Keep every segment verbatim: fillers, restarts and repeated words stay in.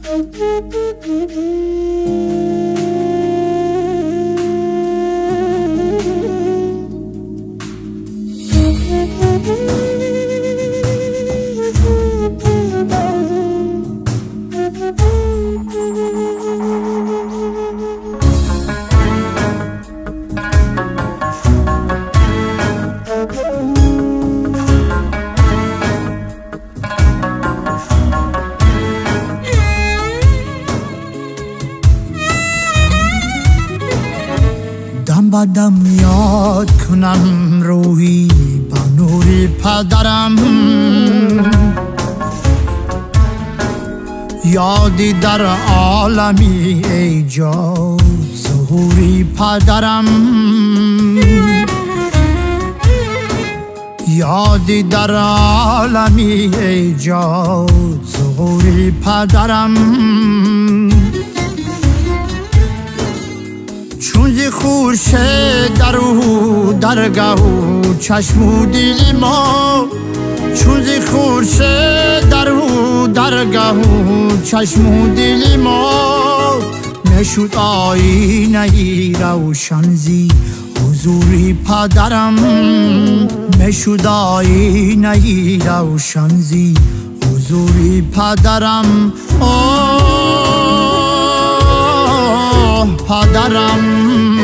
دم با دم یاد کنم روحی با نور پدرم، یادی در عالمی ایجاد ظهوری پدرم، یادی در عالمی ایجاد ظهوری پدرم، چون زی خورشید در او درگاه و چشم و دل ما، چون زی خورشید در او درگاه و چشم و دل ما، نشد آینه روشن زی حضوری پدرم، نشد آینه روشن زی حضوری پدرم. آه پدرم،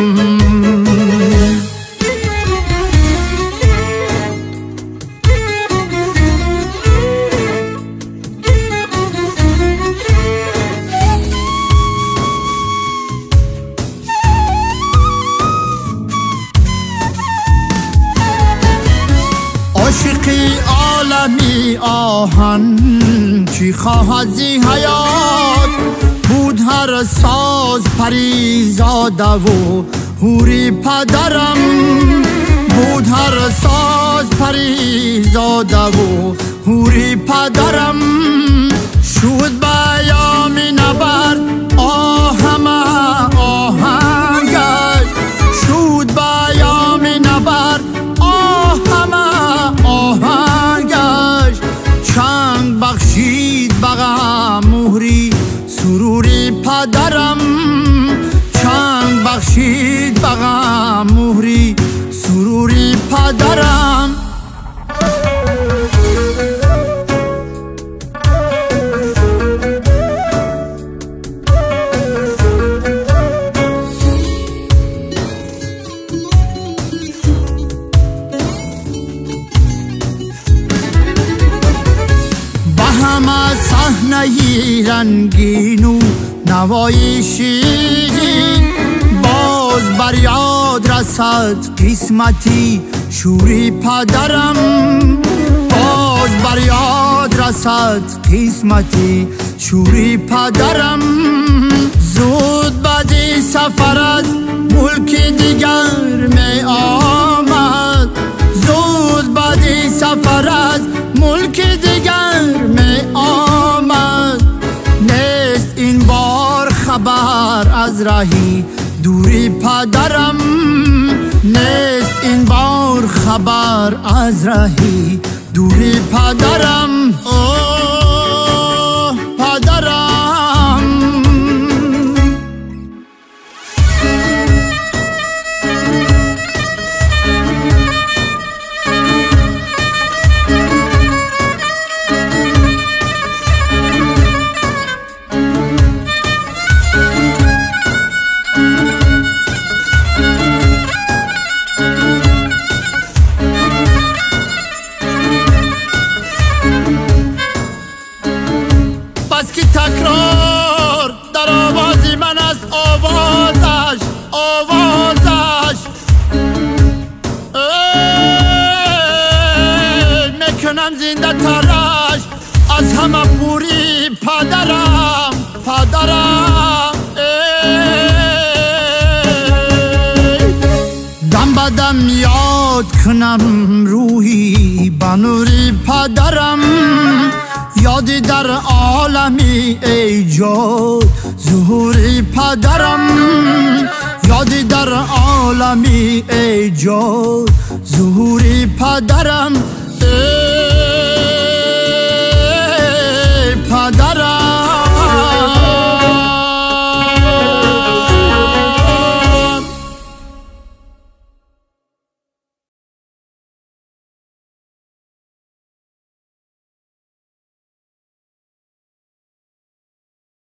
عاشقی عالمی آهن چی خواهد زی حیات، بود هر ساز پریزاده و حوری پدرم، بود هر ساز پریزاده و حوری پدرم، شد بیام نبرد آهم آهنگش، شد بیام نبرد آهم آهنگش، چنگ بخشید بغم مهری سروری پدرم، چنگ بخشید بغم مهری سروری پدرم. همه صحنه رنگین و نوای شیرین، باز بر یاد رسد قسمتی شوری پدرم، باز بر یاد رسد قسمتی شوری پدرم، زود بعد سفر از ملک دیگر می آمد، زود بعد سفر از ملک دیگر می آمد، نیست این بار خبر از راهی دوری پدرم، نیست این بار خبر از راهی دوری پدرم. اوه پدرم، بس که تکرار در آوازی من است، آوازش آوازش میکنم زنده ترش از همه پوری پدرم پدرم. دم با دم یاد کنم روحی با نوری پدرم، یادی در عالمی ایجاد ظهوری پدرم، یادی در عالمی ایجاد ظهوری پدرم.